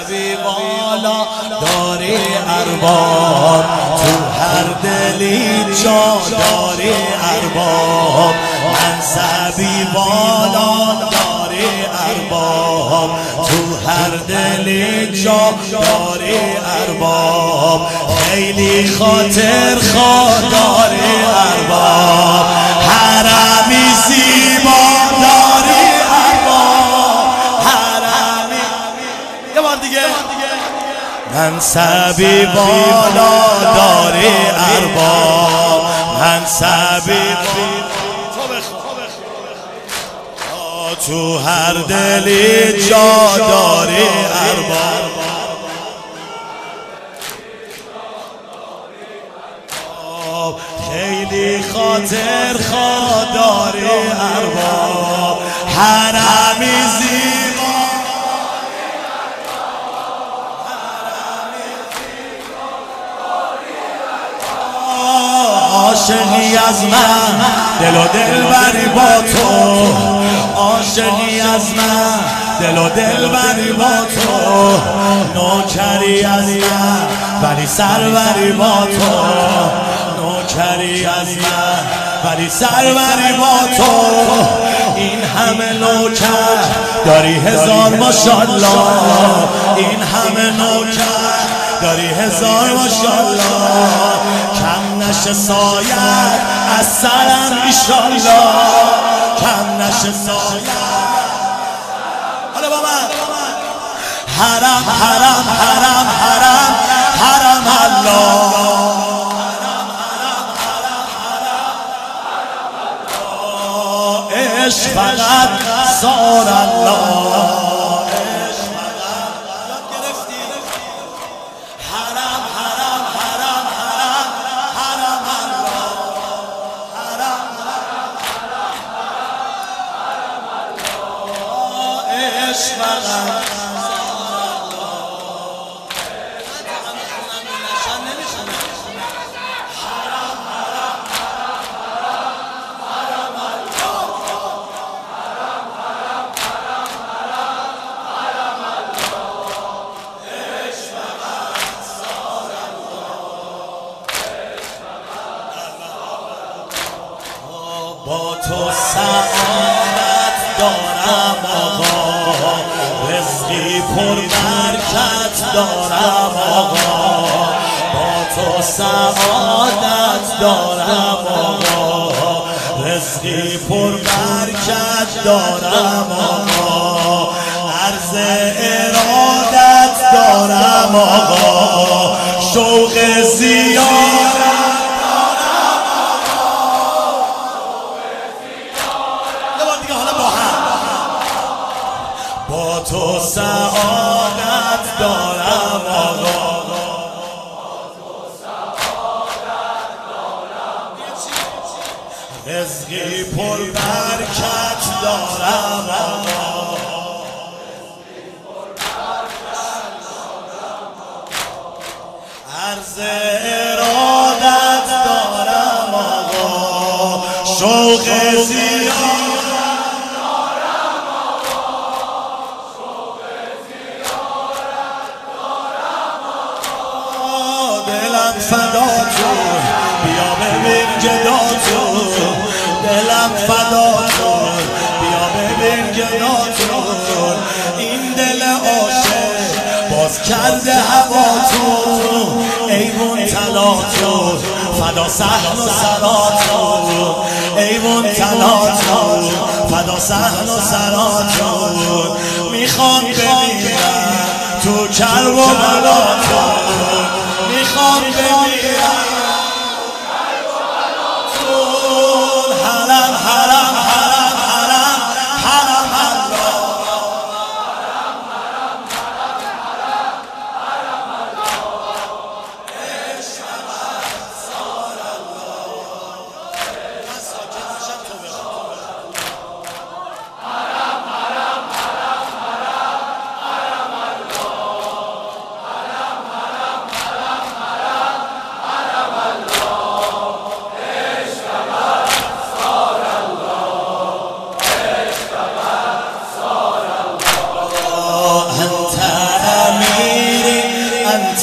منصبی بالا داری ارباب، تو هر دلی جا داری ارباب، منصبی بالا داری ارباب، تو هر دلی جا داری ارباب، خیلی خاطر خواه داری ارباب، حرمی زیبا داری ارباب، حرمی یه بار دیگه منصبی بالا داری ارباب، منصبی تو هر دلی جا داری ارباب، خیلی خاطر خواه داری ارباب، حرمی زیبا عاشقی از من دل و دل بری با تو، عاشقی از من دل و دل بری با تو، نوکری از من ولی سروری با تو، نوکری از من ولی سروری با تو، این همه نوکر داری هزار ماشاءالله، این همه نوکر داری هزار ماشاءالله، کم نشه سایت از سرم ایشالله، کم نشه سایت حالا با من حرم حرم حرم حرم حرم الله، عشق فقط زار الله، با تو سعادت دارم آقا، رزقی پر برکت دارم آقا، با تو سعادت دارم آقا، رزقی پر برکت دارم آقا، عرض ارادت دارم آقا، شوق زیارت با تو سعادت دارم آقا، رزقی پر برکت دارم آقا، عرض ارادت دارم آقا، شوق زیارت فدا تو، بیا ببین گدا تو، دلم فدا تو، بیا ببین گدا تو، این دل عاشق باز کرده هوا تو، ایوون طلا تو، فدا صحن و سرا تو، ایوون طلا تو، فدا صحن و سرا تو، میخوام ببینم تو کرب و بلا تو، میخوام بمیرم حرم حرم حرم حرم حرم الله،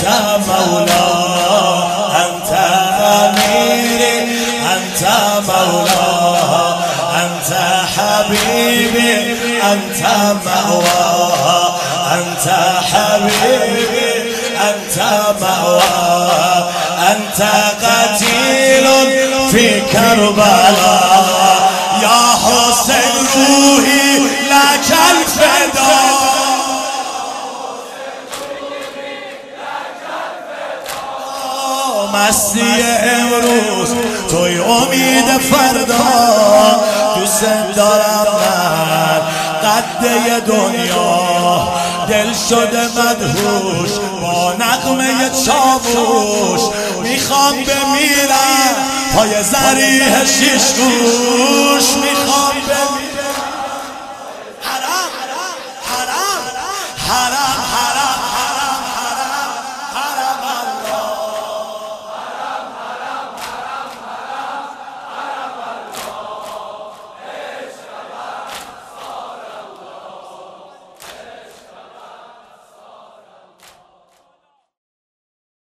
مولا انت اميري انت مولا انت حبيبي انت مأوى انت حبيبي انت مأوى انت قتيل في كربلاء يا حسين روحي لك الفداء مستی امروز توی امید فردا دوست دارم من قده دنیا دل شده مدهوش با نغمه چاووش میخوام بمیرم پای زریح شیش گوش